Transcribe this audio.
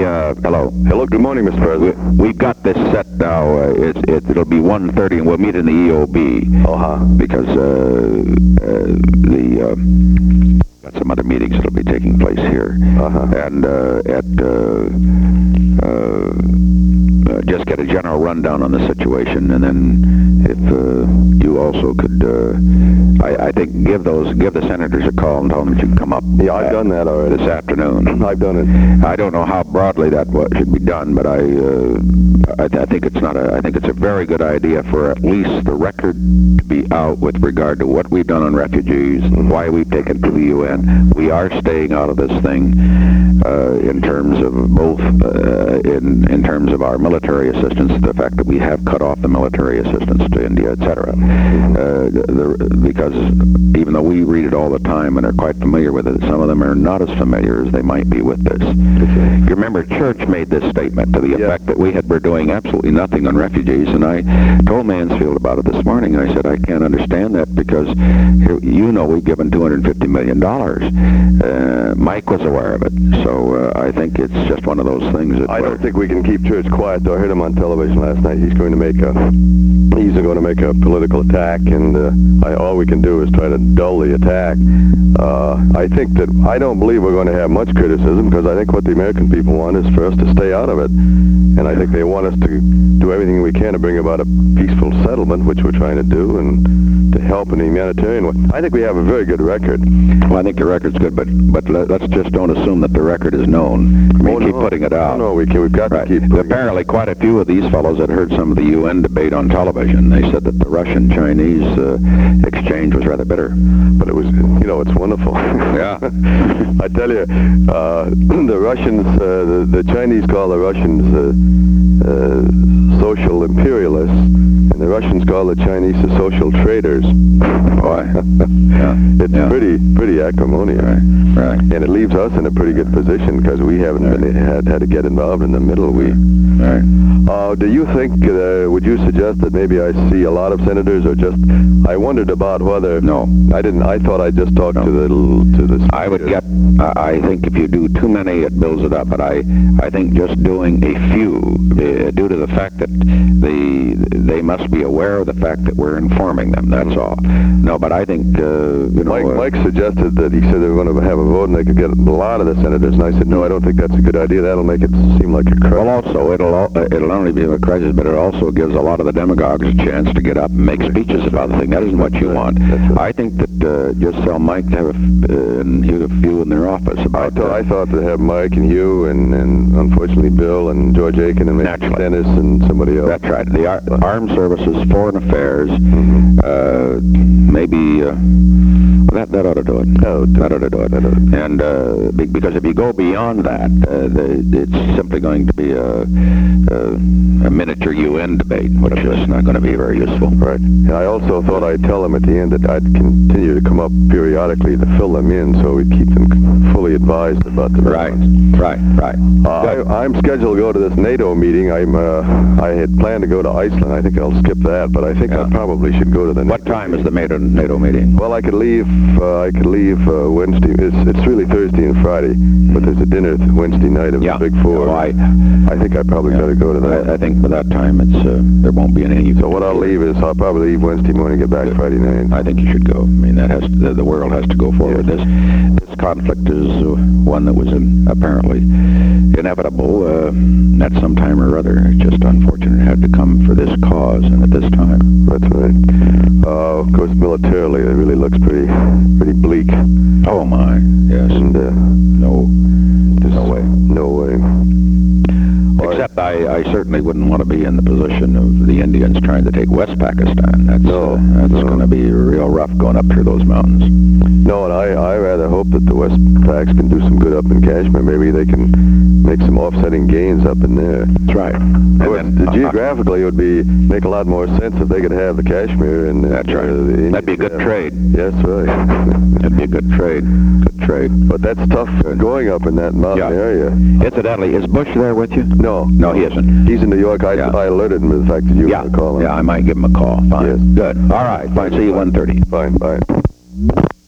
hello. Hello, good morning, Mr. President. We've got this set now. It'll be 1:30, and we'll meet in the EOB. Because got some other meetings that'll be taking place here. And just get a general rundown on the situation, and then if you also could, I think, give the senators a call and tell them that you can come up. Yeah, I've done that already. This afternoon. I've done it. I don't know how broadly that should be done, but I think it's not I think it's a very good idea for at least the record to be out with regard to what we've done on refugees, why we've taken to the UN. We are staying out of this thing in terms of both in terms of our military assistance, the fact that we have cut off the military assistance to India, etc. Because even though we read it all the time and are quite familiar with it, some of them are not as familiar as they might be with this. You remember Church made this statement to the effect that we were doing absolutely nothing on refugees, and I told Mansfield about it this morning. I said, I can't understand that because, we've given $250 million. Mike was aware of it, so I think it's just one of those things that... I don't think we can keep Church quiet, though. I heard him on television last night. He's going to make a political attack, and all we can do is try to dull the attack. I don't believe we're going to have much criticism, because I think what the American people want is for us to stay out of it. And I think they want us to do everything we can to bring about a peaceful settlement, which we're trying to do, and to help in the humanitarian way. I think we have a very good record. Well, I think the record's good, but let's just don't assume that the record is known. Keep putting it out. No, we've got to keep putting Apparently, quite a few of these fellows had heard some of the UN debate on television. They said that the Russian-Chinese exchange was rather bitter. But it was, it's wonderful. Yeah. I tell you, the Russians, the Chinese call the Russians social imperialists, and the Russians call the Chinese the social traders. Boy. It's pretty acrimonious. Right. And it leaves us in a pretty good position, because we haven't had to get involved in the middle. Do you think, would you suggest that maybe I see a lot of senators, or just, I wondered about whether... No. I thought I'd just talk to the... I would get, I think if you do too many, it builds it up, but I think just doing a few, due to the fact that they must be aware of the fact that we're informing them, that's all. No, but I think, Mike suggested that he said they were going to have a vote and they could get a lot of the senators, and I said, no, I don't think that's a good idea. That'll make it seem like a crisis. Well, also, it'll only be a crisis, but it also gives a lot of the demagogues a chance to get up and make speeches about the thing. That isn't what you want. Right. I think that just tell Mike to have a few in their office about that. I thought to have Mike and you and unfortunately Bill and George Aiken and maybe Dennis and somebody else. That's right. The Armed Services, Foreign Affairs, maybe... that ought to do it. That ought to do it. And because if you go beyond that, it's simply going to be a miniature UN debate, which is not going to be very useful. Right. And I also thought I'd tell them at the end that I'd continue to come up periodically to fill them in, so we'd keep them fully advised about the developments. Right. I'm scheduled to go to this NATO meeting. I had planned to go to Iceland. I think I'll skip that, but I think I probably should go to the What time is the NATO meeting? Well, I could leave Wednesday. It's really Thursday and Friday, but there's a dinner Wednesday night of the Big Four. I think I probably got to go to that. I think by that time there won't be any. So what I'll leave is I'll probably leave Wednesday morning, get back Friday night. I think you should go. I mean, the world has to go forward. This conflict is one that was apparently inevitable at some time or other. It's just unfortunate it had to come for this cause and at this time. That's right. Of course, militarily, it really looks pretty bleak. Oh my, yes. And no way. No way. Except I certainly wouldn't want to be in the position of the Indians trying to take West Pakistan. That's going to be real rough going up through those mountains. No, and I rather hope that the West Paks can do some good up in Kashmir. Maybe they can make some offsetting gains up in there. That's right. Of course, geographically, it would make a lot more sense if they could have the Kashmir and that's right. That'd be a good trade. Yes, right. That'd be a good trade. Good trade. But that's tough going up in that mountain area. Incidentally, is Bush there with you? No, he isn't. He's in New York. I alerted him to the fact that you were going to call him. Yeah, I might give him a call. Fine. Yes. Good. All right. Fine. See you 1:30. Fine. Bye.